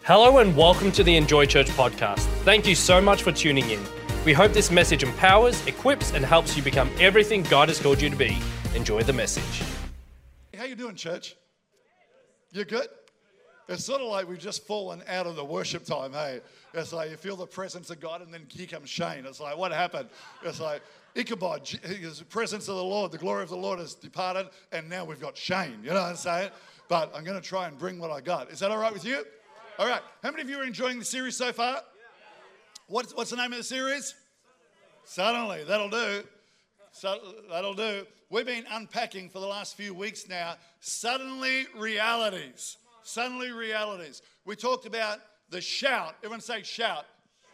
Hello and welcome to the Enjoy Church podcast. Thank you so much for tuning in. We hope this message empowers, equips, and helps you become everything God has called you to be. Enjoy the message. How you doing, church? You good? It's sort of like we've just fallen out of the worship time, hey? It's like you feel the presence of God and then here comes Shane. It's like, what happened? It's like, Ichabod, the presence of the Lord, the glory of the Lord has departed, and now we've got Shane, you know what I'm saying? But I'm going to try and bring what I got. Is that all right with you? All right. How many of you are enjoying the series so far? What's the name of the series? Suddenly. That'll do. That'll do. We've been unpacking for the last few weeks now, suddenly realities. Suddenly realities. We talked about the shout. Everyone say shout.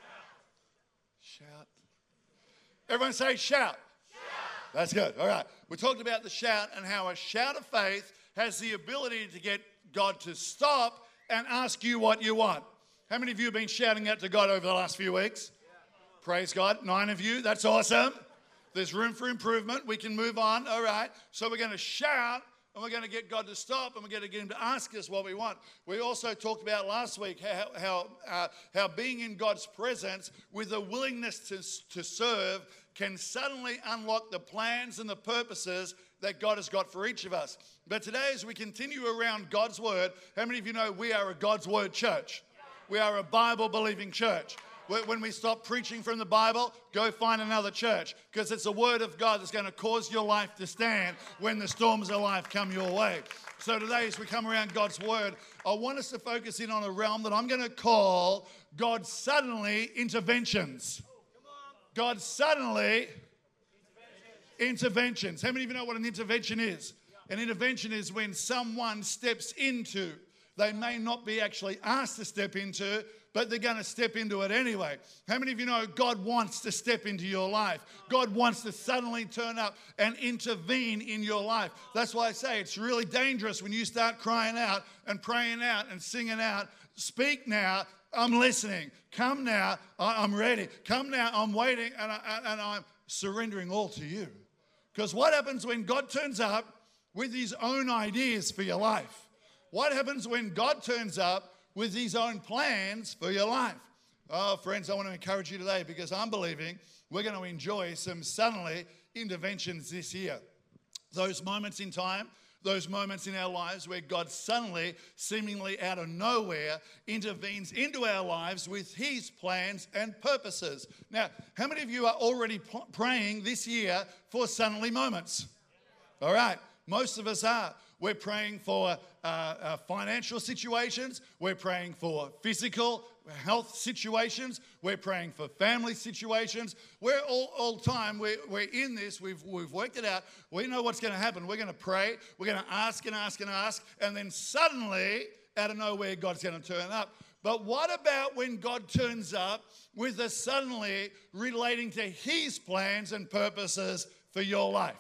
Shout. Everyone say shout. That's good. All right. We talked about the shout and how a shout of faith has the ability to get God to stop and ask you what you want. How many of you have been shouting out to God over the last few weeks? Praise God. 9 of you. That's awesome. There's room for improvement. We can move on. All right. So we're going to shout and we're going to get God to stop and we're going to get him to ask us what we want. We also talked about last week how being in God's presence with a willingness to serve can suddenly unlock the plans and the purposes that God has got for each of us. But today, as we continue around God's Word, how many of you know we are a God's Word church? We are a Bible-believing church. When we stop preaching from the Bible, go find another church, because it's the Word of God that's going to cause your life to stand when the storms of life come your way. So today, as we come around God's Word, I want us to focus in on a realm that I'm going to call God's suddenly interventions. God's suddenly interventions. How many of you know what an intervention is? An intervention is when someone steps into, they may not be actually asked to step into, but they're going to step into it anyway. How many of you know God wants to step into your life? God wants to suddenly turn up and intervene in your life. That's why I say it's really dangerous when you start crying out and praying out and singing out, speak now, I'm listening. Come now, I'm ready. Come now, I'm waiting, and I'm surrendering all to you. Because what happens when God turns up with his own ideas for your life? What happens when God turns up with his own plans for your life? Oh, friends, I want to encourage you today because I'm believing we're going to enjoy some suddenly interventions this year. Those moments in time, those moments in our lives where God suddenly, seemingly out of nowhere, intervenes into our lives with his plans and purposes. Now, how many of you are already praying this year for suddenly moments? All right, most of us are. We're praying for financial situations. We're praying for physical health situations. We're praying for family situations. We're all time. We're in this. We've worked it out. We know what's going to happen. We're going to pray. We're going to ask and ask and ask. And then suddenly, out of nowhere, God's going to turn up. But what about when God turns up with a suddenly relating to his plans and purposes for your life?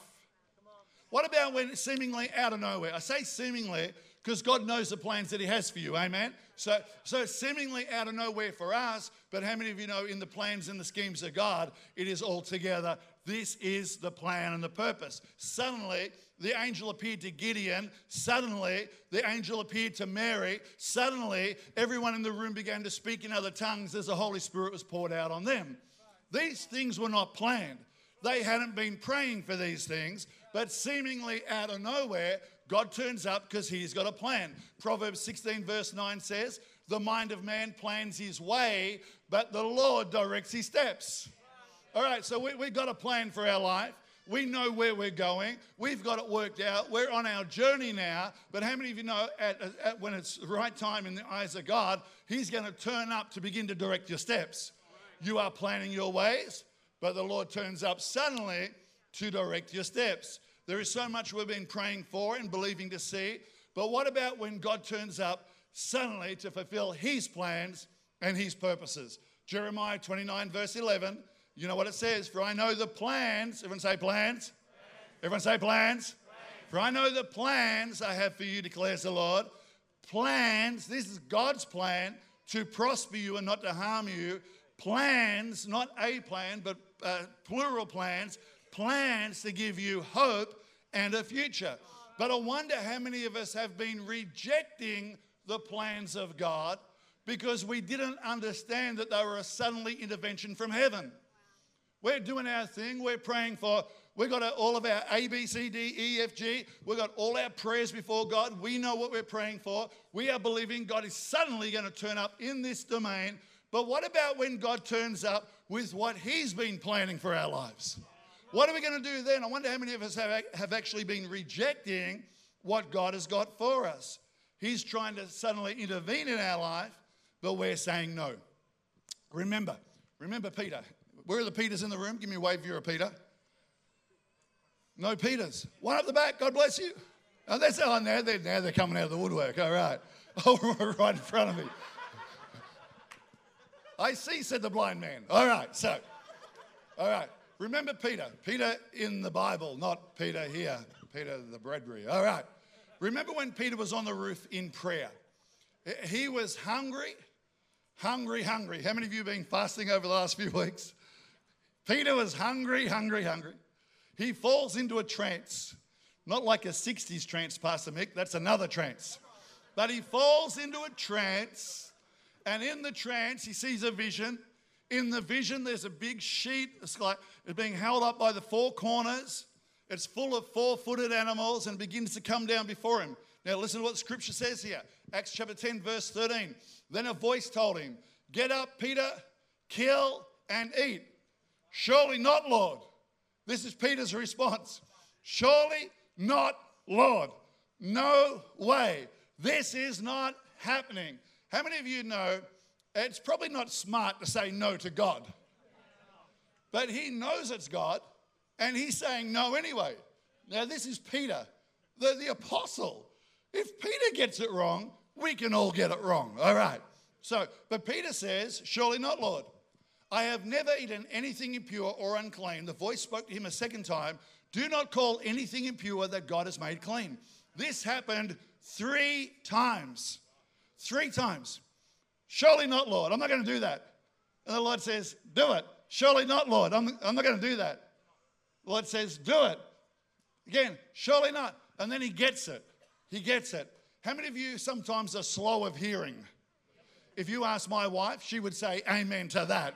What about when seemingly out of nowhere? I say seemingly because God knows the plans that he has for you, amen? So seemingly out of nowhere for us, but how many of you know in the plans and the schemes of God, it is all together. This is the plan and the purpose. Suddenly, the angel appeared to Gideon. Suddenly, the angel appeared to Mary. Suddenly, everyone in the room began to speak in other tongues as the Holy Spirit was poured out on them. These things were not planned. They hadn't been praying for these things, but seemingly out of nowhere, God turns up because he's got a plan. Proverbs 16 verse 9 says, the mind of man plans his way, but the Lord directs his steps. All right, so we've got a plan for our life. We know where we're going. We've got it worked out. We're on our journey now. But how many of you know when it's the right time in the eyes of God, he's going to turn up to begin to direct your steps. You are planning your ways, but the Lord turns up suddenly to direct your steps. There is so much we've been praying for and believing to see. But what about when God turns up suddenly to fulfill his plans and his purposes? Jeremiah 29 verse 11, you know what it says? For I know the plans. Everyone say plans. Everyone say plans. For I know the plans I have for you, declares the Lord. Plans, this is God's plan, to prosper you and not to harm you. Plans, not a plan, but plural plans. Plans to give you hope and a future. But I wonder how many of us have been rejecting the plans of God because we didn't understand that they were a suddenly intervention from heaven. We're doing our thing. We're praying for, we've got all of our A, B, C, D, E, F, G. We've got all our prayers before God. We know what we're praying for. We are believing God is suddenly going to turn up in this domain. But what about when God turns up with what he's been planning for our lives? What are we going to do then? I wonder how many of us have actually been rejecting what God has got for us. He's trying to suddenly intervene in our life, but we're saying no. Remember Peter. Where are the Peters in the room? Give me a wave if you're a Peter. No Peters. One up the back. God bless you. Oh, now they're coming out of the woodwork. All right. Oh, right in front of me. I see, said the blind man. All right. Remember Peter. Peter in the Bible, not Peter here. Peter the Bradbury. All right. Remember when Peter was on the roof in prayer? He was hungry. How many of you have been fasting over the last few weeks? Peter was hungry. He falls into a trance. Not like a 60s trance, Pastor Mick. That's another trance. But he falls into a trance, and in the trance, he sees a vision. In the vision, there's a big sheet. It's being held up by the four corners. It's full of four-footed animals and begins to come down before him. Now, listen to what the scripture says here. Acts chapter 10, verse 13. Then a voice told him, "Get up, Peter, kill and eat." "Surely not, Lord." This is Peter's response. "Surely not, Lord. No way. This is not happening." How many of you know it's probably not smart to say no to God? But he knows it's God, and he's saying no anyway. Now, this is Peter, the apostle. If Peter gets it wrong, we can all get it wrong. All right. But Peter says, "Surely not, Lord. I have never eaten anything impure or unclean." The voice spoke to him a second time. "Do not call anything impure that God has made clean." This happened 3 times. 3 times. "Surely not, Lord. I'm not going to do that." And the Lord says, "Do it." "Surely not, Lord. I'm not going to do that." The Lord says, "Do it." Again, "Surely not." And then he gets it. How many of you sometimes are slow of hearing? If you ask my wife, she would say amen to that.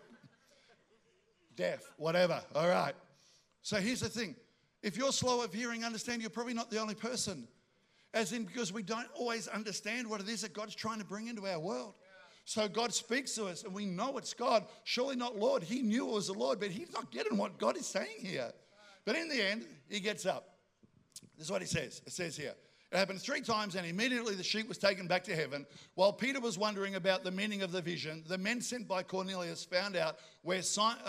Deaf, whatever. All right. So here's the thing. If you're slow of hearing, understand you're probably not the only person. As in, because we don't always understand what it is that God's trying to bring into our world. So God speaks to us and we know it's God. "Surely not, Lord." He knew it was the Lord, but he's not getting what God is saying here. But in the end, he gets up. This is what he says. It says here, "It happened 3 times, and immediately the sheep was taken back to heaven. While Peter was wondering about the meaning of the vision, the men sent by Cornelius found out where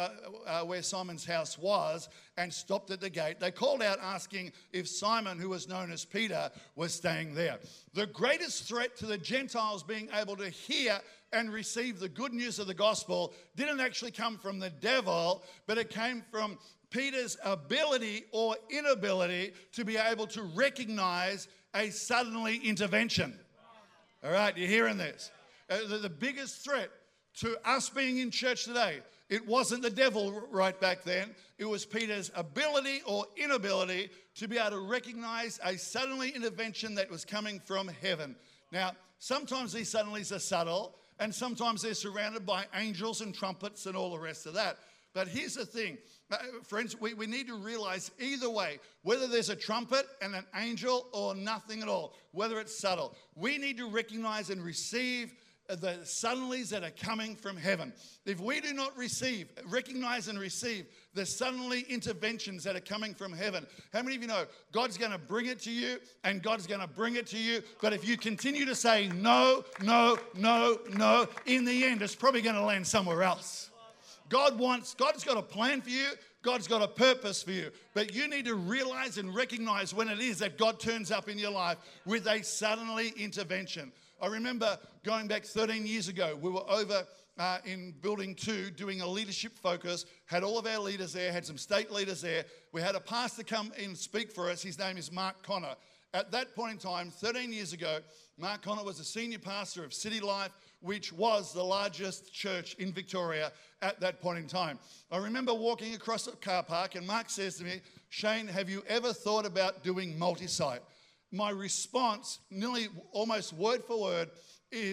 Simon's house was and stopped at the gate. They called out asking if Simon, who was known as Peter, was staying there." The greatest threat to the Gentiles being able to hear and receive the good news of the gospel didn't actually come from the devil, but it came from Peter's ability or inability to be able to recognize a suddenly intervention. All right, you're hearing this? The biggest threat to us being in church today, it wasn't the devil right back then. It was Peter's ability or inability to be able to recognize a suddenly intervention that was coming from heaven. Now, sometimes these suddenlies are subtle, and sometimes they're surrounded by angels and trumpets and all the rest of that. But here's the thing. Friends, we need to realize either way, whether there's a trumpet and an angel or nothing at all, whether it's subtle, we need to recognize and receive the suddenlies that are coming from heaven. If we do not recognize and receive the suddenly interventions that are coming from heaven, how many of you know God's going to bring it to you and God's going to bring it to you, but if you continue to say no, no, no, no, in the end, it's probably going to land somewhere else. God's got a plan for you. God's got a purpose for you. But you need to realize and recognize when it is that God turns up in your life with a suddenly intervention. I remember going back 13 years ago, we were over in Building 2 doing a leadership focus, had all of our leaders there, had some state leaders there. We had a pastor come in and speak for us. His name is Mark Connor. At that point in time, 13 years ago, Mark Connor was a senior pastor of City Life, which was the largest church in Victoria at that point in time. I remember walking across the car park and Mark says to me, "Shane, have you ever thought about doing multi-site?" My response, nearly almost word for word, is,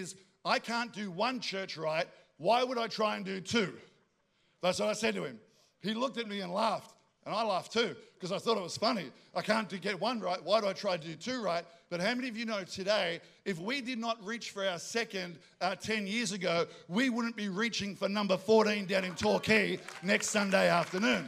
I can't do one church right. Why would I try and do two? That's what I said to him. He looked at me and laughed. And I laughed too, because I thought it was funny. I can't get one right. Why do I try to do two right? But how many of you know today, if we did not reach for our second 10 years ago, we wouldn't be reaching for number 14 down in Torquay next Sunday afternoon.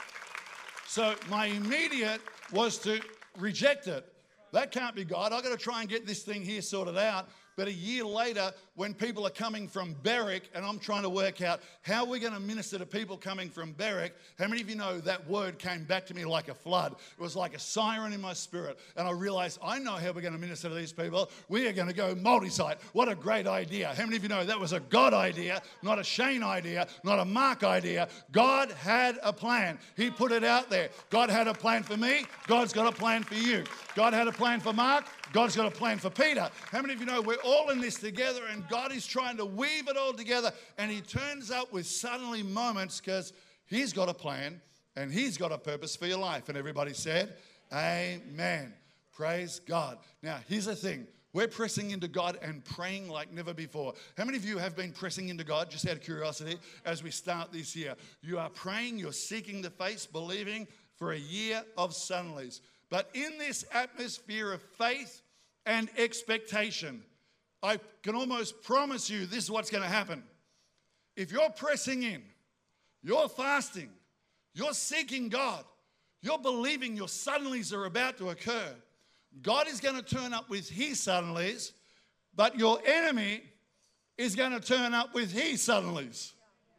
So my immediate was to reject it. That can't be God. I've got to try and get this thing here sorted out. But a year later, when people are coming from Berwick, and I'm trying to work out how we're going to minister to people coming from Berwick, how many of you know that word came back to me like a flood? It was like a siren in my spirit. And I realized, I know how we're going to minister to these people. We are going to go multi-site. What a great idea. How many of you know that was a God idea, not a Shane idea, not a Mark idea? God had a plan. He put it out there. God had a plan for me. God's got a plan for you. God had a plan for Mark. God's got a plan for Peter. How many of you know we're all in this together and God is trying to weave it all together, and he turns up with suddenly moments because he's got a plan and he's got a purpose for your life. And everybody said, amen. Praise God. Now, here's the thing. We're pressing into God and praying like never before. How many of you have been pressing into God, just out of curiosity, as we start this year? You are praying, you're seeking the face, believing for a year of suddenlies. But in this atmosphere of faith and expectation, I can almost promise you this is what's going to happen. If you're pressing in, you're fasting, you're seeking God, you're believing your suddenlies are about to occur, God is going to turn up with his suddenlies, but your enemy is going to turn up with his suddenlies.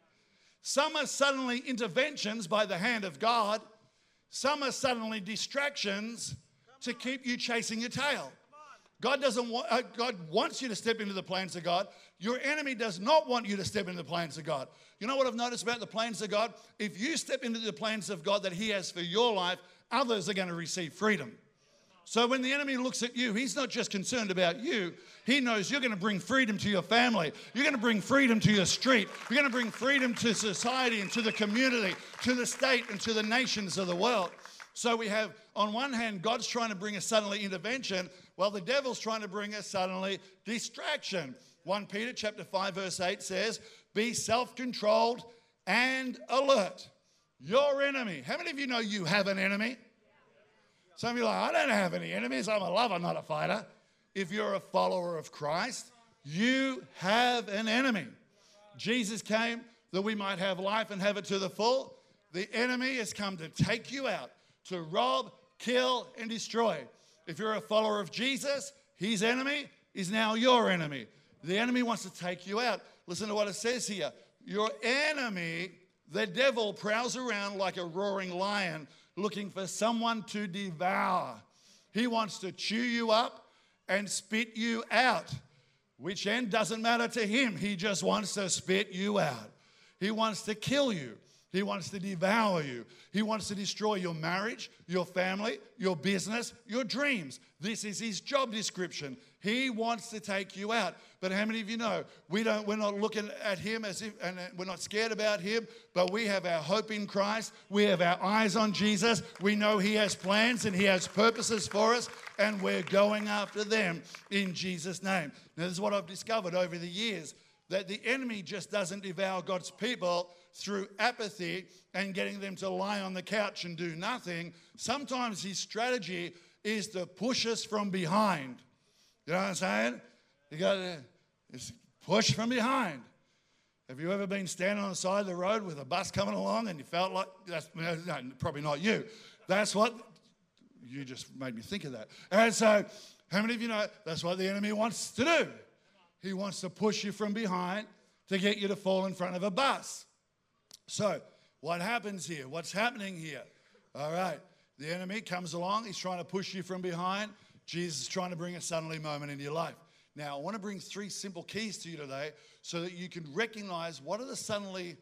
Some are suddenly interventions by the hand of God. Some are suddenly distractions to keep you chasing your tail. God wants you to step into the plans of God. Your enemy does not want you to step into the plans of God. You know what I've noticed about the plans of God? If you step into the plans of God that he has for your life, others are going to receive freedom. So when the enemy looks at you, he's not just concerned about you. He knows you're going to bring freedom to your family. You're going to bring freedom to your street. You're going to bring freedom to society and to the community, to the state and to the nations of the world. So we have, on one hand, God's trying to bring a suddenly intervention, while the devil's trying to bring a suddenly distraction. 1 Peter chapter 5 verse 8 says, be self-controlled and alert. Your enemy. How many of you know you have an enemy? Some of you are like, I don't have any enemies. I'm a lover, not a fighter. If you're a follower of Christ, you have an enemy. Jesus came that we might have life and have it to the full. The enemy has come to take you out, to rob, kill, and destroy. If you're a follower of Jesus, his enemy is now your enemy. The enemy wants to take you out. Listen to what it says here. Your enemy, the devil, prowls around like a roaring lion looking for someone to devour. He wants to chew you up and spit you out. Which end doesn't matter to him. He just wants to spit you out. He wants to kill you. He wants to devour you. He wants to destroy your marriage, your family, your business, your dreams. This is his job description. He wants to take you out. But how many of you know we're not looking at him as if, and we're not scared about him, but we have our hope in Christ. We have our eyes on Jesus. We know he has plans and he has purposes for us, and we're going after them in Jesus' name. Now, this is what I've discovered over the years, that the enemy just doesn't devour God's people through apathy and getting them to lie on the couch and do nothing. Sometimes his strategy is to push us from behind. You know what I'm saying? You got to push from behind. Have you ever been standing on the side of the road with a bus coming along and you felt like, no, probably not you. That's what, you just made me think of that. And so, how many of you know that's what the enemy wants to do? He wants to push you from behind to get you to fall in front of a bus. So, what happens here? What's happening here? All right, the enemy comes along. He's trying to push you from behind. Jesus is trying to bring a suddenly moment into your life. Now, I want to bring 3 simple keys to you today so that you can recognize what are the suddenly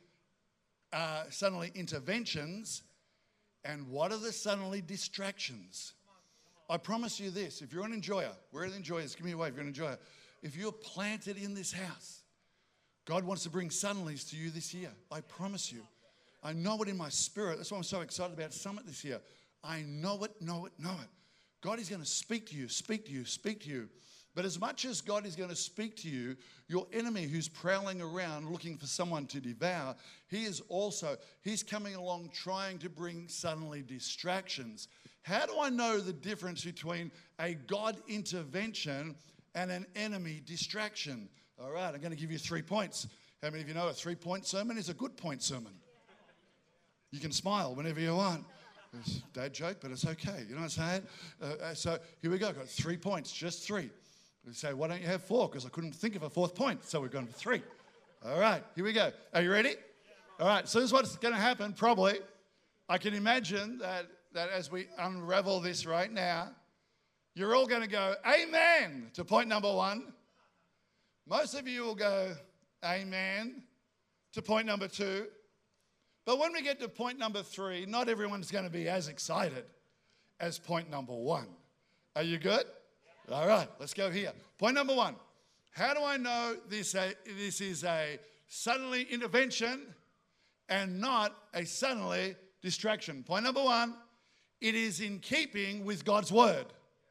interventions and what are the suddenly distractions. I promise you this. If you're an enjoyer, where are the enjoyers? Give me a wave if you're an enjoyer. If you're planted in this house, God wants to bring suddenlies to you this year. I promise you. I know it in my spirit. That's why I'm so excited about Summit this year. I know it. God is going to speak to you, speak to you, speak to you. But as much as God is going to speak to you, your enemy who's prowling around looking for someone to devour, he's coming along trying to bring suddenly distractions. How do I know the difference between a God intervention and an enemy distraction? All right, I'm going to give you 3 points. How many of you know a 3-point sermon is a good point sermon? You can smile whenever you want. It's a dad joke, but it's okay. You know what I'm saying? So here we go. Got 3 points, just 3. We say, why don't you have 4? Because I couldn't think of a 4th point, so we've gone for 3. All right, here we go. Are you ready? All right, so this is what's going to happen probably. I can imagine that as we unravel this right now, you're all going to go, amen, to point number 1. Most of you will go, amen, to point number 2. But when we get to point number 3, not everyone's going to be as excited as point number 1. Are you good? All right, let's go here. Point number 1. How do I know this is a suddenly intervention and not a suddenly distraction? Point number 1, it is in keeping with God's word.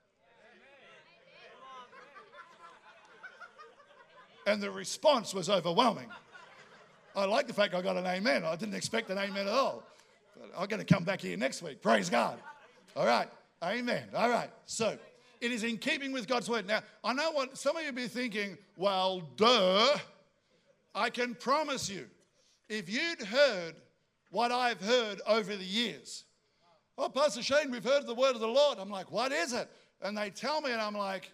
And the response was overwhelming. I like the fact I got an amen. I didn't expect an amen at all. But I'm going to come back here next week. Praise God. All right, amen. All right, so it is in keeping with God's word. Now, I know what some of you be thinking, well, duh. I can promise you, if you'd heard what I've heard over the years, oh, Pastor Shane, we've heard the word of the Lord. I'm like, what is it? And they tell me, and I'm like,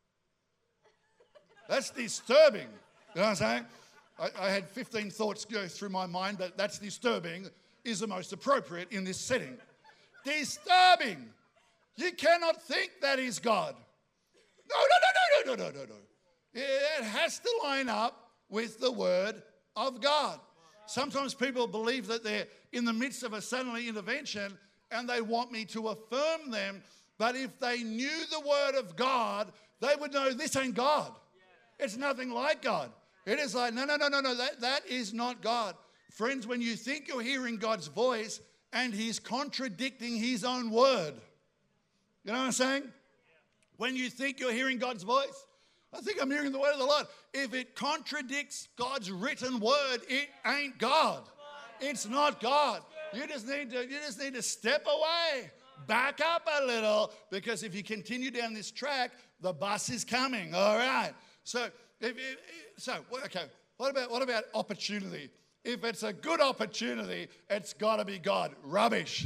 that's disturbing. You know what I'm saying? I had 15 thoughts go through my mind, but that's disturbing is the most appropriate in this setting. Disturbing. You cannot think that is God. No. It has to line up with the word of God. Sometimes people believe that they're in the midst of a suddenly intervention and they want me to affirm them. But if they knew the word of God, they would know this ain't God. It's nothing like God. It is like, no, that is not God. Friends, when you think you're hearing God's voice and he's contradicting his own word, you know what I'm saying? When you think you're hearing God's voice, I think I'm hearing the word of the Lord. If it contradicts God's written word, it ain't God. It's not God. You just need to step away, back up a little, because if you continue down this track, the bus is coming. All right. So, okay. What about opportunity? If it's a good opportunity, it's got to be God. Rubbish.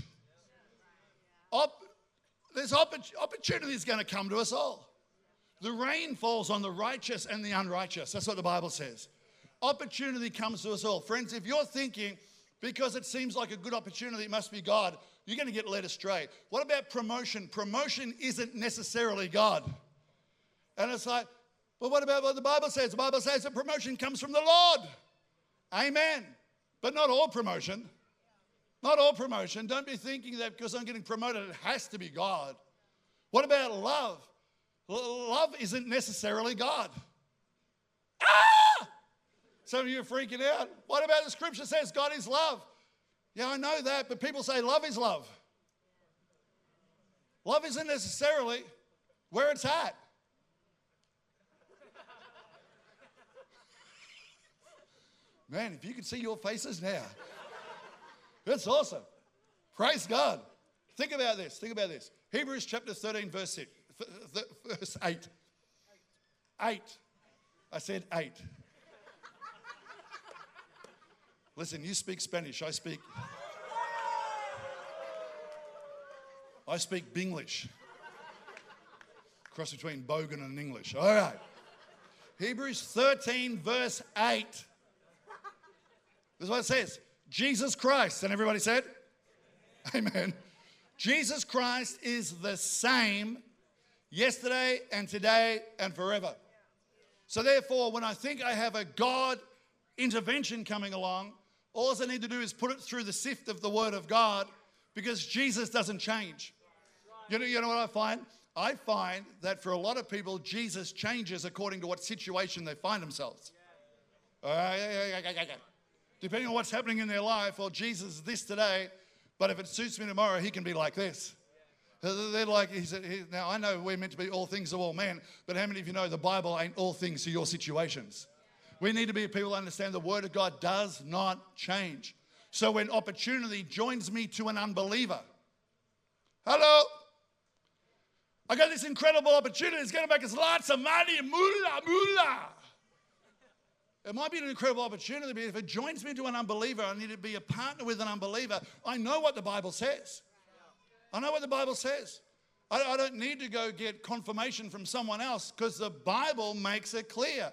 There's opportunity is going to come to us all. The rain falls on the righteous and the unrighteous. That's what the Bible says. Opportunity comes to us all. Friends, if you're thinking, because it seems like a good opportunity, it must be God, you're going to get led astray. What about promotion? Promotion isn't necessarily God. And it's like, but what about what the Bible says? The Bible says that promotion comes from the Lord. Amen. But not all promotion. Not all promotion. Don't be thinking that because I'm getting promoted, it has to be God. What about love? Love isn't necessarily God. Ah! Some of you are freaking out. What about the scripture says God is love? Yeah, I know that, but people say love is love. Love isn't necessarily where it's at. Man, if you could see your faces now. That's awesome. Praise God. Think about this. Hebrews chapter 13, verse 8. 8. I said 8. Listen, you speak Spanish. I speak Binglish. Cross between Bogan and English. All right. Hebrews 13, verse 8. This is what it says. Jesus Christ, and everybody said? Amen. Jesus Christ is the same yesterday and today and forever. So therefore, when I think I have a God intervention coming along, all I need to do is put it through the sift of the Word of God, because Jesus doesn't change. You know what I find? I find that for a lot of people, Jesus changes according to what situation they find themselves. Depending on what's happening in their life, well, Jesus is this today, but if it suits me tomorrow, he can be like this. They're like, he said, now I know we're meant to be all things to all men, but how many of you know the Bible ain't all things to your situations? We need to be people who understand the Word of God does not change. So when opportunity joins me to an unbeliever, hello, I got this incredible opportunity. It's going to make us lots of money, moolah. It might be an incredible opportunity, but if it joins me to an unbeliever, I need to be a partner with an unbeliever. I know what the Bible says. I know what the Bible says. I don't need to go get confirmation from someone else because the Bible makes it clear.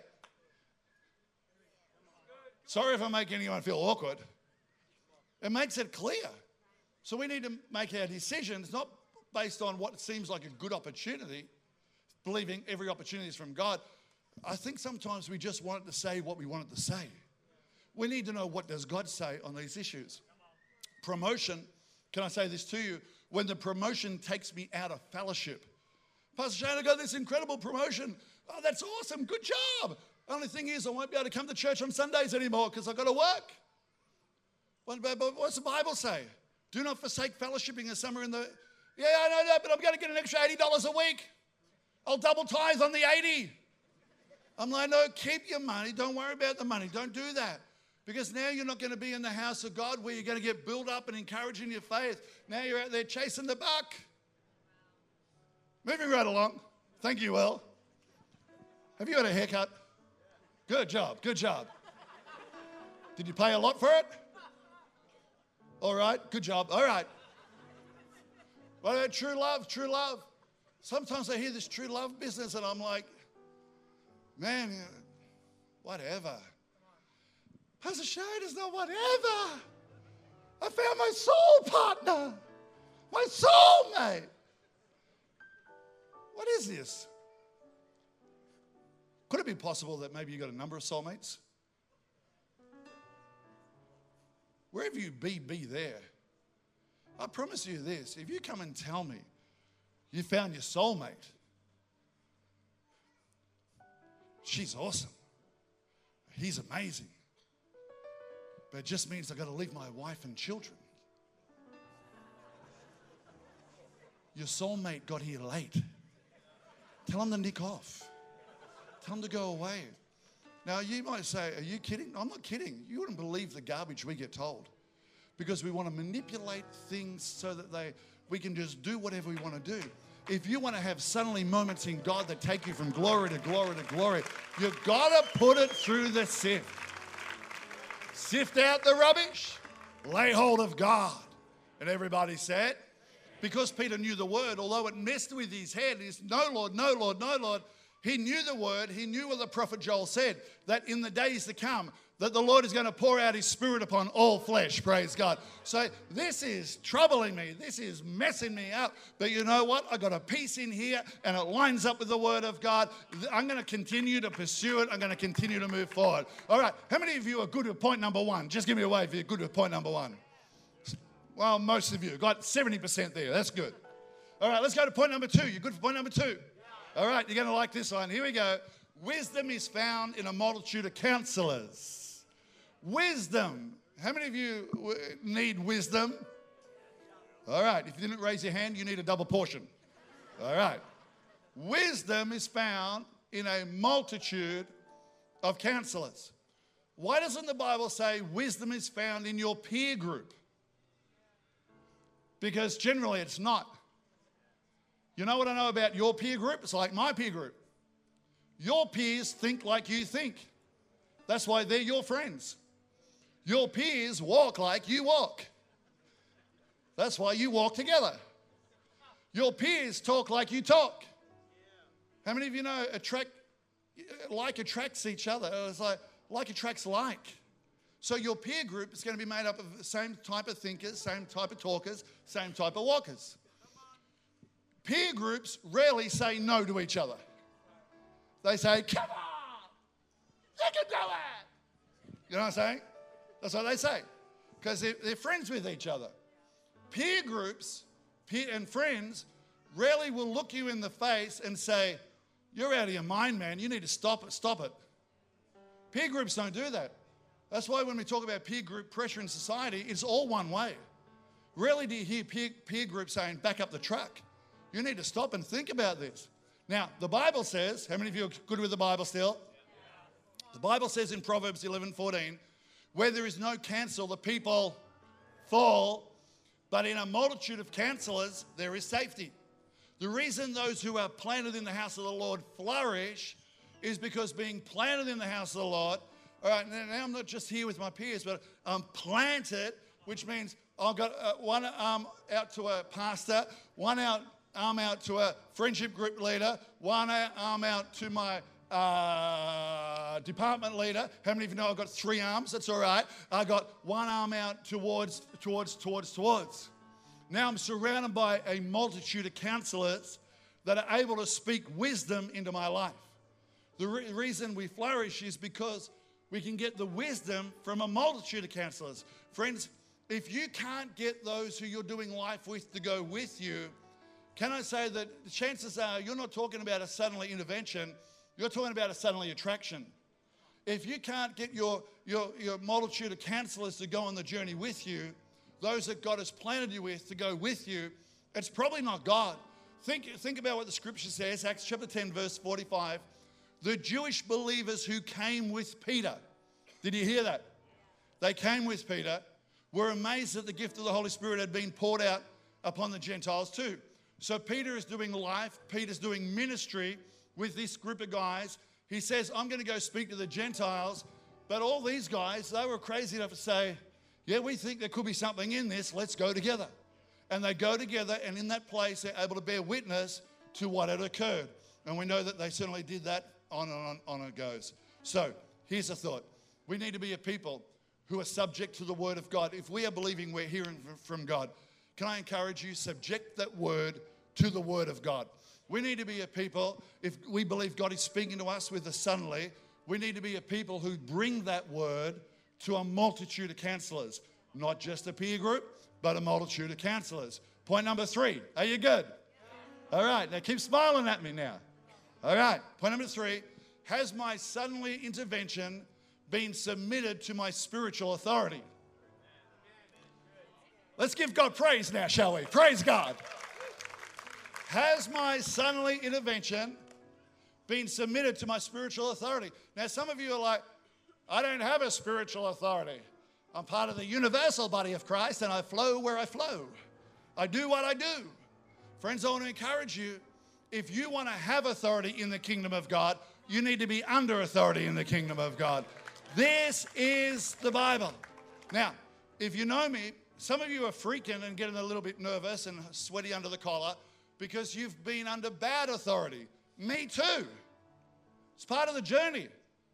Sorry if I make anyone feel awkward. It makes it clear. So we need to make our decisions not based on what seems like a good opportunity, believing every opportunity is from God. I think sometimes we just want it to say what we want it to say. We need to know, what does God say on these issues? Promotion, can I say this to you? When the promotion takes me out of fellowship. Pastor Shane, I got this incredible promotion. Oh, that's awesome. Good job. Only thing is, I won't be able to come to church on Sundays anymore because I've got to work. But what's the Bible say? Do not forsake fellowshipping as some are in the... Yeah, I know that, but I'm going to get an extra $80 a week. I'll double tithe on the 80. I'm like, no, keep your money. Don't worry about the money. Don't do that. Because now you're not going to be in the house of God where you're going to get built up and encouraged in your faith. Now you're out there chasing the buck. Moving right along. Thank you, Will. Have you got a haircut? Good job. Good job. Did you pay a lot for it? All right. Good job. All right. What about true love? True love. Sometimes I hear this true love business and I'm like, man, whatever. Pastor Shane, it's not whatever. I found my soul partner, my soulmate. What is this? Could it be possible that maybe you got a number of soulmates? Wherever you be there. I promise you this, if you come and tell me you found your soulmate, she's awesome. He's amazing. But it just means I've got to leave my wife and children. Your soulmate got here late. Tell him to nick off. Tell him to go away. Now, you might say, are you kidding? No, I'm not kidding. You wouldn't believe the garbage we get told. Because we want to manipulate things so that we can just do whatever we want to do. If you want to have suddenly moments in God that take you from glory to glory to glory, you've got to put it through the sift. Sift out the rubbish, lay hold of God. And everybody said, because Peter knew the word, although it messed with his head, he's no Lord, no Lord, no Lord. He knew the word, he knew what the prophet Joel said, that in the days to come, that the Lord is going to pour out his spirit upon all flesh, praise God. So this is troubling me. This is messing me up. But you know what? I got a piece in here and it lines up with the word of God. I'm going to continue to pursue it. I'm going to continue to move forward. All right. How many of you are good with point number one? Just give me a wave if you're good with point number one. Well, most of you got 70% there. That's good. All right. Let's go to point number two. You're good for point number two. All right. You're going to like this one. Here we go. Wisdom is found in a multitude of counselors. Wisdom. How many of you need wisdom? All right. If you didn't raise your hand, you need a double portion. All right. Wisdom is found in a multitude of counselors. Why doesn't the Bible say wisdom is found in your peer group? Because generally it's not. You know what I know about your peer group? It's like my peer group. Your peers think like you think. That's why they're your friends. Your peers walk like you walk. That's why you walk together. Your peers talk like you talk. How many of you know like attracts each other? It's like attracts like. So your peer group is going to be made up of the same type of thinkers, same type of talkers, same type of walkers. Peer groups rarely say no to each other. They say, come on, you can do it. You know what I'm saying? That's what they say. Because they're friends with each other. Peer groups and friends rarely will look you in the face and say, you're out of your mind, man. You need to stop it. Peer groups don't do that. That's why when we talk about peer group pressure in society, it's all one way. Rarely do you hear peer groups saying, back up the truck. You need to stop and think about this. Now, the Bible says, how many of you are good with the Bible still? The Bible says in Proverbs 11:14, where there is no counsel, the people fall, but in a multitude of counselors, there is safety. The reason those who are planted in the house of the Lord flourish is because being planted in the house of the Lord, all right, now I'm not just here with my peers, but I'm planted, which means I've got one arm out to a pastor, one arm out to a friendship group leader, one arm out to my department leader. How many of you know I've got 3 arms? That's all right. I got one arm out towards. Now I'm surrounded by a multitude of counselors that are able to speak wisdom into my life. The reason we flourish is because we can get the wisdom from a multitude of counselors. Friends, if you can't get those who you're doing life with to go with you, can I say that the chances are you're not talking about a suddenly intervention, you're talking about a suddenly attraction. If you can't get your multitude of counselors to go on the journey with you, those that God has planted you with to go with you, it's probably not God. Think about what the scripture says, Acts chapter 10, verse 45. The Jewish believers who came with Peter, did you hear that? They came with Peter, were amazed that the gift of the Holy Spirit had been poured out upon the Gentiles too. So Peter is doing life, Peter's doing ministry with this group of guys. He says, I'm going to go speak to the Gentiles. But all these guys, they were crazy enough to say, yeah, we think there could be something in this. Let's go together. And they go together, and in that place, they're able to bear witness to what had occurred. And we know that they certainly did that. On and on it goes. So here's a thought. We need to be a people who are subject to the word of God. If we are believing we're hearing from God, can I encourage you, subject that word to the word of God. We need to be a people, if we believe God is speaking to us with a suddenly, we need to be a people who bring that word to a multitude of counselors. Not just a peer group, but a multitude of counselors. Point number 3. Are you good? All right, now keep smiling at me now. All right, point number 3. Has my suddenly intervention been submitted to my spiritual authority? Let's give God praise now, shall we? Praise God. Has my suddenly intervention been submitted to my spiritual authority? Now, some of you are like, I don't have a spiritual authority. I'm part of the universal body of Christ, and I flow where I flow. I do what I do. Friends, I want to encourage you, if you want to have authority in the kingdom of God, you need to be under authority in the kingdom of God. This is the Bible. Now, if you know me, some of you are freaking and getting a little bit nervous and sweaty under the collar because you've been under bad authority. Me too. It's part of the journey.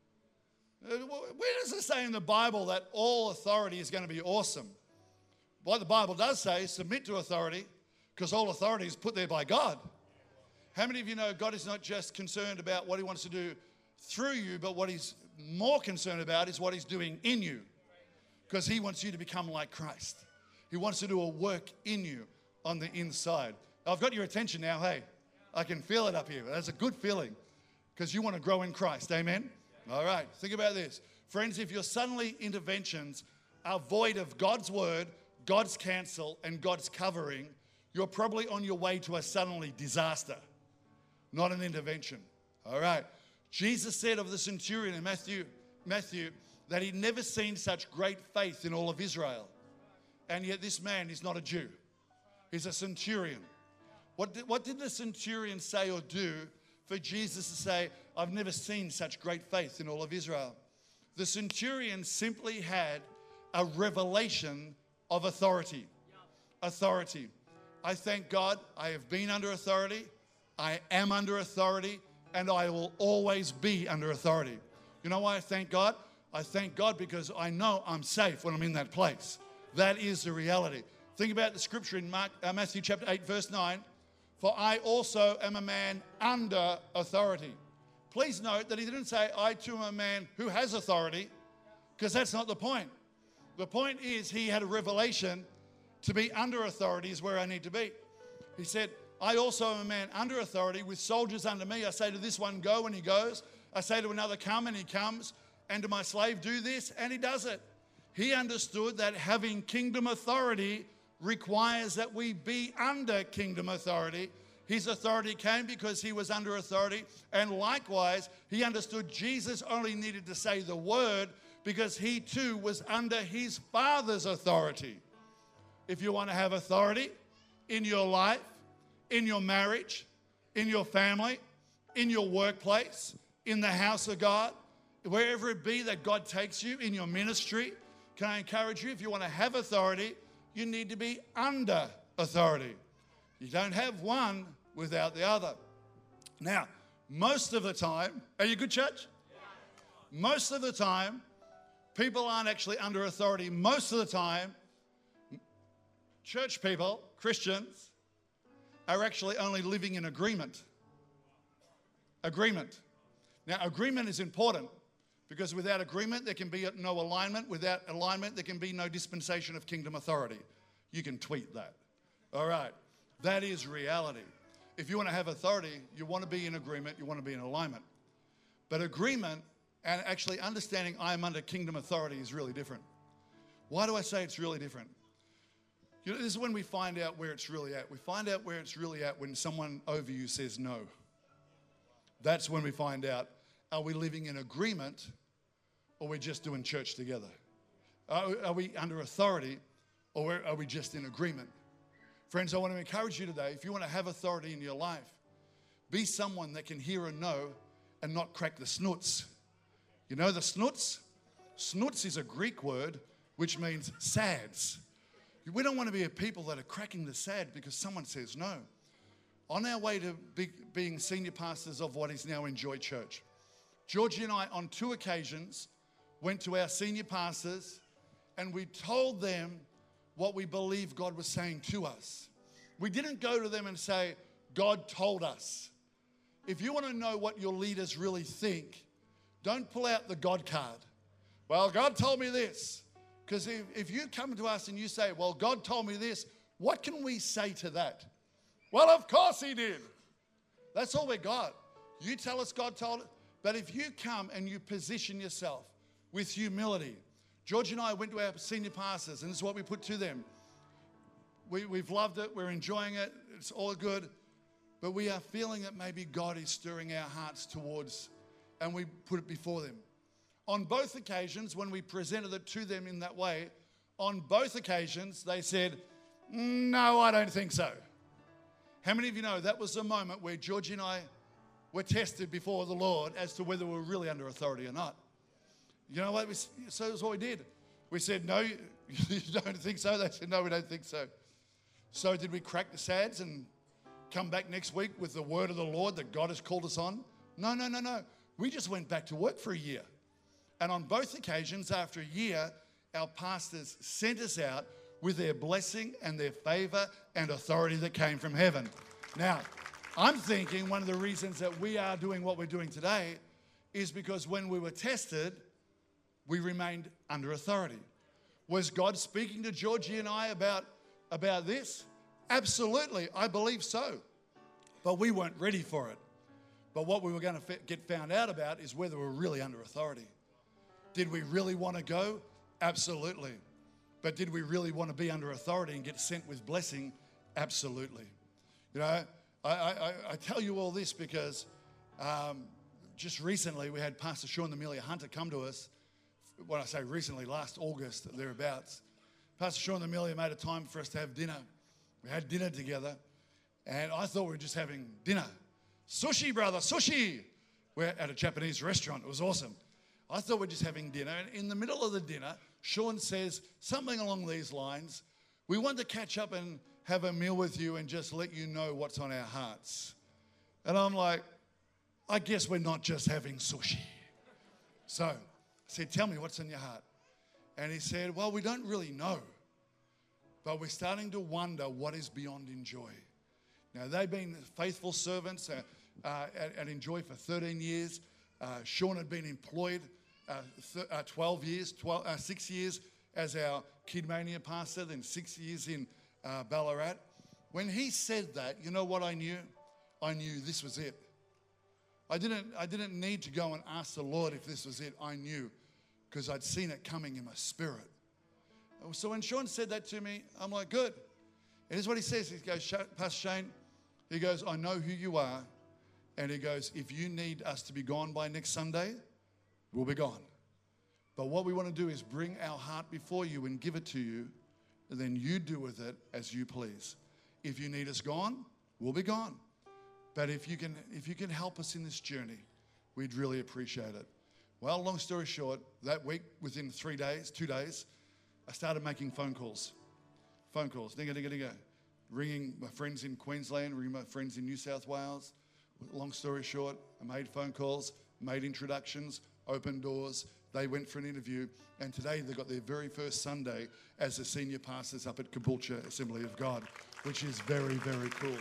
Where does it say in the Bible that all authority is going to be awesome? What the Bible does say is submit to authority, because all authority is put there by God. How many of you know God is not just concerned about what he wants to do through you, but what he's more concerned about is what he's doing in you, because he wants you to become like Christ. He wants to do a work in you on the inside. I've got your attention now. Hey, I can feel it up here. That's a good feeling, because you want to grow in Christ. Amen? All right, think about this. Friends, if your suddenly interventions are void of God's word, God's counsel, and God's covering, you're probably on your way to a suddenly disaster, not an intervention. All right. Jesus said of the centurion in Matthew that he'd never seen such great faith in all of Israel. And yet this man is not a Jew. He's a centurion. What did the centurion say or do for Jesus to say, I've never seen such great faith in all of Israel? The centurion simply had a revelation of authority. Authority. I thank God I have been under authority, I am under authority, and I will always be under authority. You know why I thank God? I thank God because I know I'm safe when I'm in that place. That is the reality. Think about the scripture in Matthew chapter 8, verse 9. For I also am a man under authority. Please note that he didn't say, I too am a man who has authority, because that's not the point. The point is he had a revelation to be under authority is where I need to be. He said, I also am a man under authority with soldiers under me. I say to this one, go, and he goes. I say to another, come, and he comes. And to my slave, do this, and he does it. He understood that having kingdom authority requires that we be under kingdom authority. His authority came because he was under authority. And likewise, he understood Jesus only needed to say the word because he too was under his Father's authority. If you want to have authority in your life, in your marriage, in your family, in your workplace, in the house of God, wherever it be that God takes you, in your ministry, can I encourage you, if you want to have authority, you need to be under authority. You don't have one without the other. Now, most of the time, are you good, church? Most of the time, people aren't actually under authority. Most of the time, church people, Christians, are actually only living in agreement. Agreement. Now, agreement is important because without agreement, there can be no alignment. Without alignment, there can be no dispensation of kingdom authority. You can tweet that. All right. That is reality. If you want to have authority, you want to be in agreement, you want to be in alignment. But agreement and actually understanding I am under kingdom authority is really different. Why do I say it's really different? You know, this is when we find out where it's really at. We find out where it's really at when someone over you says no. That's when we find out, are we living in agreement or we're just doing church together? Are we under authority or are we just in agreement? Friends, I want to encourage you today, if you want to have authority in your life, be someone that can hear a no and not crack the snoots. You know the snoots? Snoots is a Greek word which means sads. We don't want to be a people that are cracking the sad because someone says no. On our way to being senior pastors of what is now Enjoy Church, Georgie and I on 2 occasions went to our senior pastors and we told them what we believe God was saying to us. We didn't go to them and say, God told us. If you want to know what your leaders really think, don't pull out the God card. Well, God told me this. Because if you come to us and you say, well, God told me this, what can we say to that? Well, of course he did. That's all we got. You tell us God told it. But if you come and you position yourself with humility, George and I went to our senior pastors, and this is what we put to them. We've loved it. We're enjoying it. It's all good. But we are feeling that maybe God is stirring our hearts towards, and we put it before them. On both occasions, when we presented it to them in that way, on both occasions, they said, no, I don't think so. How many of you know that was the moment where Georgie and I were tested before the Lord as to whether we were really under authority or not? You know what? So that's what we did. We said, no, you don't think so? They said, no, we don't think so. So did we crack the sads and come back next week with the word of the Lord that God has called us on? No. We just went back to work for a year. And on both occasions, after a year, our pastors sent us out with their blessing and their favor and authority that came from heaven. Now, I'm thinking one of the reasons that we are doing what we're doing today is because when we were tested, we remained under authority. Was God speaking to Georgie and I about this? Absolutely, I believe so. But we weren't ready for it. But what we were going to get found out about is whether we're really under authority. Did we really want to go? Absolutely. But did we really want to be under authority and get sent with blessing? Absolutely. You know, I tell you all this because just recently we had Pastor Sean and Amelia Hunter come to us. When I say recently, last August, thereabouts. Pastor Sean and Amelia made a time for us to have dinner. We had dinner together, and I thought we were just having dinner. Sushi, brother, sushi. We're at a Japanese restaurant. It was awesome. I thought we were just having dinner, and in the middle of the dinner, Sean says something along these lines. We want to catch up and have a meal with you and just let you know what's on our hearts. And I'm like, I guess we're not just having sushi. So I said, tell me what's in your heart. And he said, well, we don't really know, but we're starting to wonder what is beyond Enjoy. Now, they've been faithful servants at Enjoy for 13 years. Sean had been employed 6 years as our Kidmania pastor, then 6 years in Ballarat. When he said that, you know what I knew? I knew this was it. I didn't need to go and ask the Lord if this was it. I knew because I'd seen it coming in my spirit. So when Sean said that to me, I'm like, good. And here's what he says. He goes, Pastor Shane, He goes, I know who you are. And he goes, if you need us to be gone by next Sunday, we'll be gone. But what we want to do is bring our heart before you and give it to you, and then you do with it as you please. If you need us gone, we'll be gone. But if you can help us in this journey, we'd really appreciate it. Well, long story short, that week, within 2 days, I started making phone calls. Phone calls, dinga, ringing my friends in Queensland, ringing my friends in New South Wales. Long story short, I made phone calls, made introductions, opened doors. They went for an interview, and today they got their very first Sunday as the senior pastors up at Caboolture Assembly of God, which is very, very cool.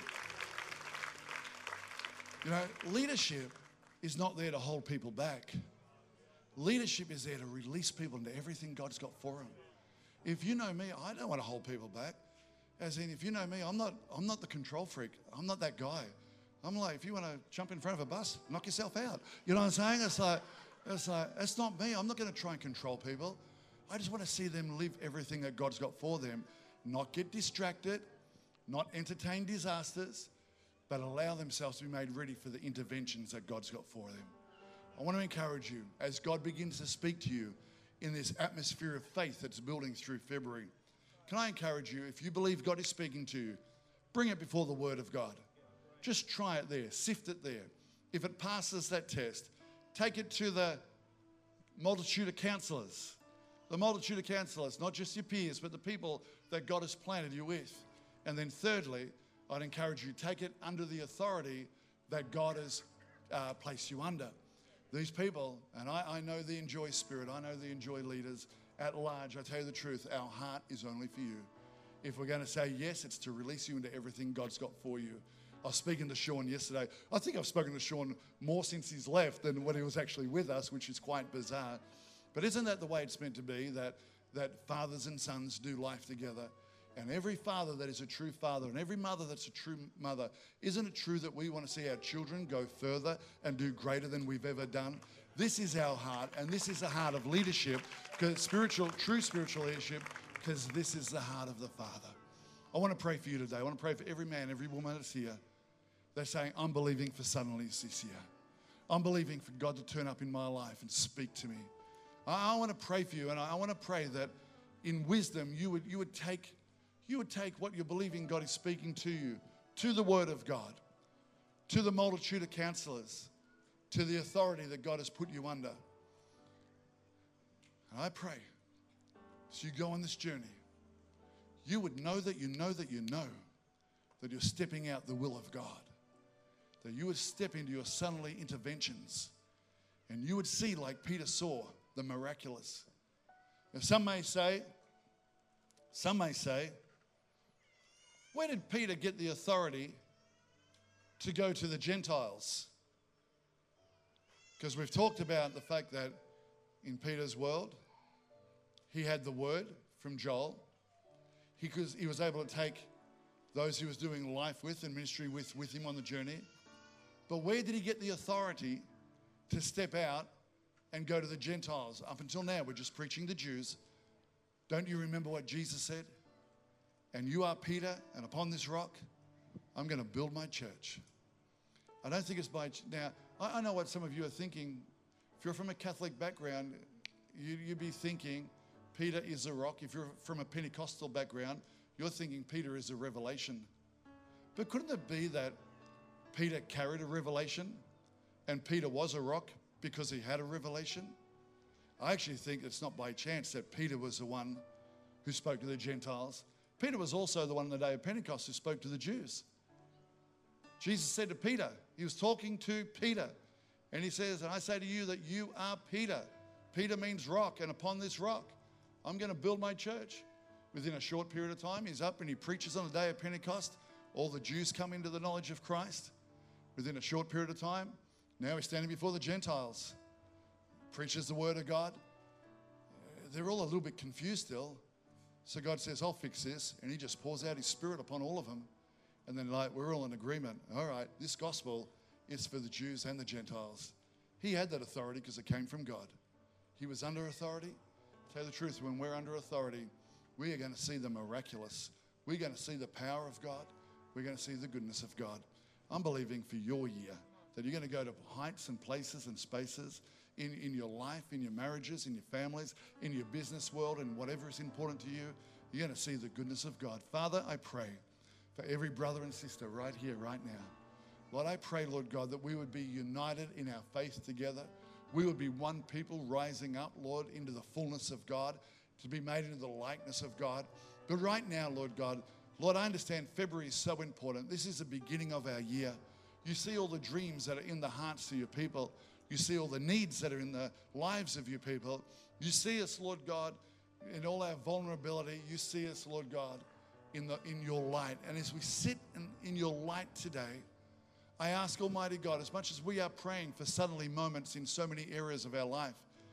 You know, leadership is not there to hold people back. Leadership is there to release people into everything God's got for them. If you know me, I don't want to hold people back. As in, if you know me, I'm not the control freak. I'm not that guy. I'm like, if you want to jump in front of a bus, knock yourself out. You know what I'm saying? It's like, that's not me. I'm not going to try and control people. I just want to see them live everything that God's got for them, not get distracted, not entertain disasters, but allow themselves to be made ready for the interventions that God's got for them. I want to encourage you, as God begins to speak to you in this atmosphere of faith that's building through February, can I encourage you, if you believe God is speaking to you, bring it before the Word of God. Just try it there, sift it there. If it passes that test, take it to the multitude of counselors. The multitude of counselors, not just your peers, but the people that God has planted you with. And then thirdly, I'd encourage you, take it under the authority that God has placed you under. These people, and I know the Enjoy spirit, I know the Enjoy leaders at large. I tell you the truth, our heart is only for you. If we're going to say yes, it's to release you into everything God's got for you. I was speaking to Sean yesterday. I think I've spoken to Sean more since he's left than when he was actually with us, which is quite bizarre. But isn't that the way it's meant to be, that fathers and sons do life together? And every father that is a true father and every mother that's a true mother, isn't it true that we want to see our children go further and do greater than we've ever done? This is our heart, and this is the heart of leadership, because true spiritual leadership, because this is the heart of the Father. I want to pray for you today. I want to pray for every man, every woman that's here. They're saying, I'm believing for suddenlies this year. I'm believing for God to turn up in my life and speak to me. I want to pray for you, and I want to pray that in wisdom you would take what you're believing God is speaking to you, to the Word of God, to the multitude of counselors, to the authority that God has put you under. And I pray, as you go on this journey, you would know that you know that you know that you're stepping out the will of God, that you would step into your suddenly interventions, and you would see, like Peter saw, the miraculous. Now, some may say, where did Peter get the authority to go to the Gentiles? Because we've talked about the fact that in Peter's world, he had the word from Joel. He was able to take those he was doing life with and ministry with him on the journey. But where did he get the authority to step out and go to the Gentiles? Up until now, we're just preaching the Jews. Don't you remember what Jesus said? And you are Peter, and upon this rock, I'm going to build my church. I don't think it's by... Now, I know what some of you are thinking. If you're from a Catholic background, you'd be thinking Peter is a rock. If you're from a Pentecostal background, you're thinking Peter is a revelation. But couldn't it be that Peter carried a revelation and Peter was a rock because he had a revelation? I actually think it's not by chance that Peter was the one who spoke to the Gentiles. Peter was also the one on the day of Pentecost who spoke to the Jews. Jesus said to Peter, he was talking to Peter, and he says, and I say to you that you are Peter. Peter means rock, and upon this rock, I'm going to build my church. Within a short period of time, he's up and he preaches on the day of Pentecost. All the Jews come into the knowledge of Christ. Within a short period of time, now he's standing before the Gentiles. Preaches the word of God. They're all a little bit confused still. So God says, I'll fix this. And he just pours out his spirit upon all of them. And then we're all in agreement. All right, this gospel is for the Jews and the Gentiles. He had that authority because it came from God. He was under authority. Tell you the truth, when we're under authority, we are going to see the miraculous. We're going to see the power of God. We're going to see the goodness of God. I'm believing for your year, that you're going to go to heights and places and spaces in your life, in your marriages, in your families, in your business world, and whatever is important to you. You're going to see the goodness of God. Father, I pray for every brother and sister right here, right now. Lord, I pray, Lord God, that we would be united in our faith together. We would be one people rising up, Lord, into the fullness of God, to be made into the likeness of God. But right now, Lord God, Lord, I understand February is so important. This is the beginning of our year. You see all the dreams that are in the hearts of your people. You see all the needs that are in the lives of your people. You see us, Lord God, in all our vulnerability. You see us, Lord God, in your light. And as we sit in your light today, I ask Almighty God, as much as we are praying for suddenly moments in so many areas of our life,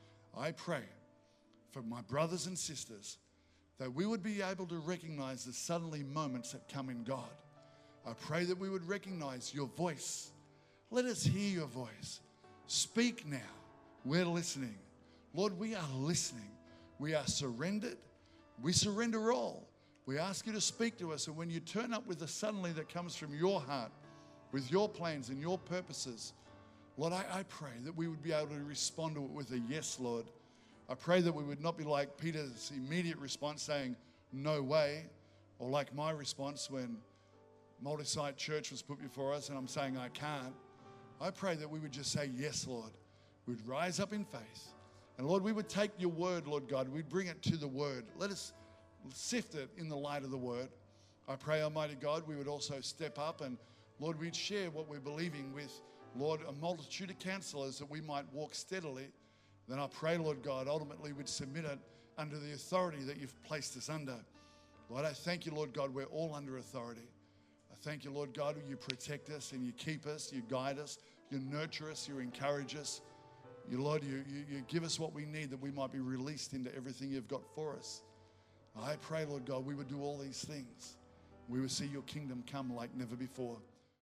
I pray for my brothers and sisters that we would be able to recognize the suddenly moments that come in God. I pray that we would recognize your voice. Let us hear your voice. Speak now. We're listening. Lord, we are listening. We are surrendered. We surrender all. We ask you to speak to us. And when you turn up with the suddenly that comes from your heart, with your plans and your purposes, Lord, I pray that we would be able to respond to it with a yes, Lord. I pray that we would not be like Peter's immediate response saying, no way, or like my response when multi-site church was put before us and I'm saying I can't. I pray that we would just say, yes, Lord. We'd rise up in faith. And Lord, we would take your word, Lord God. We'd bring it to the word. Let us sift it in the light of the word. I pray, Almighty God, we would also step up and, Lord, we'd share what we're believing with, Lord, a multitude of counselors that we might walk steadily. Then I pray, Lord God, ultimately we'd submit it under the authority that you've placed us under. Lord, I thank you, Lord God, we're all under authority. I thank you, Lord God, you protect us and you keep us, you guide us, you nurture us, you encourage us. You, Lord, you give us what we need that we might be released into everything you've got for us. I pray, Lord God, we would do all these things. We would see your kingdom come like never before.